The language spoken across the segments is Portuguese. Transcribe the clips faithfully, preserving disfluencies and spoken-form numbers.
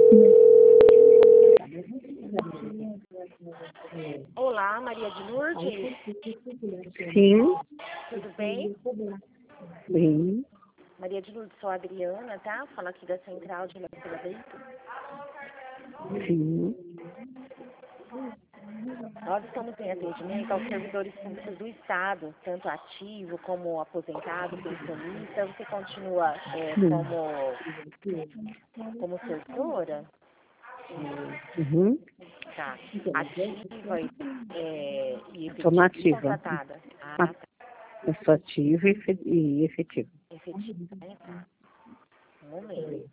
Olá, Maria de Lourdes. Sim, Tudo bem? sim, Maria de Lourdes, sou a Adriana, tá? Falo aqui da Central de Eletroveico. sim. Nós estamos em atendimento aos servidores públicos do Estado, tanto ativo como aposentado, pensionista. Você continua é, como, como servidora? Uhum. Tá. Ativa e, é, e Sou efetiva ou nativa. contratada? Ah, Ah, tá. Eu sou ativa e efe- e efetiva. Efetiva, né? Tá. Um momento.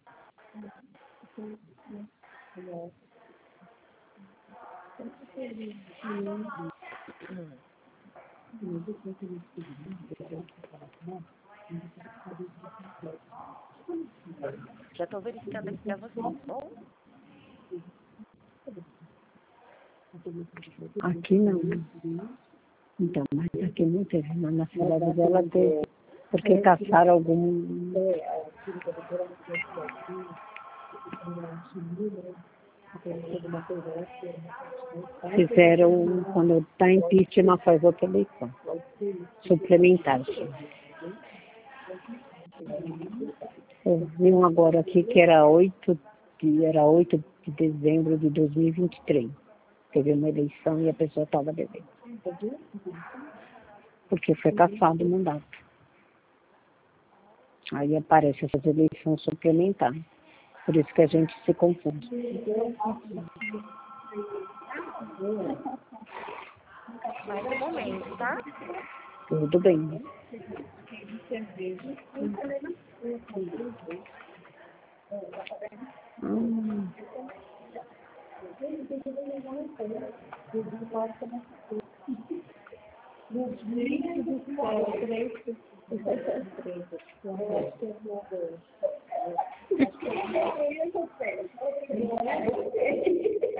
Já estou verificando aqui para você, tá bom? Aqui não. Então, mas aqui não teve, mas na cidade dela teve. Porque caçaram algum. Fizeram, quando está impeachment, faz outra eleição. Suplementar. Eu vi um agora aqui que era oito de, era oito de dezembro de dois mil e vinte e três. Teve uma eleição e a pessoa estava devendo. Porque foi cassado o mandato. Aí aparece essas eleições suplementares. Por isso que a gente se confunde. Mais um momento, tá? Tudo bem. Hum.